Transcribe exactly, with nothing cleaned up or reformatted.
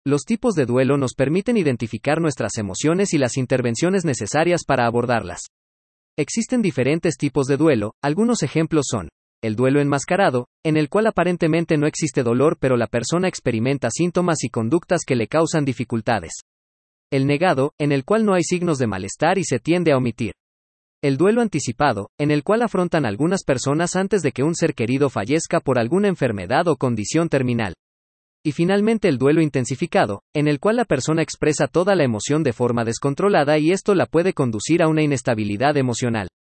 Los tipos de duelo nos permiten identificar nuestras emociones y las intervenciones necesarias para abordarlas. Existen diferentes tipos de duelo, algunos ejemplos son: el duelo enmascarado, en el cual aparentemente no existe dolor pero la persona experimenta síntomas y conductas que le causan dificultades. El negado, en el cual no hay signos de malestar y se tiende a omitir. El duelo anticipado, en el cual afrontan algunas personas antes de que un ser querido fallezca por alguna enfermedad o condición terminal. Y finalmente el duelo intensificado, en el cual la persona expresa toda la emoción de forma descontrolada y esto la puede conducir a una inestabilidad emocional.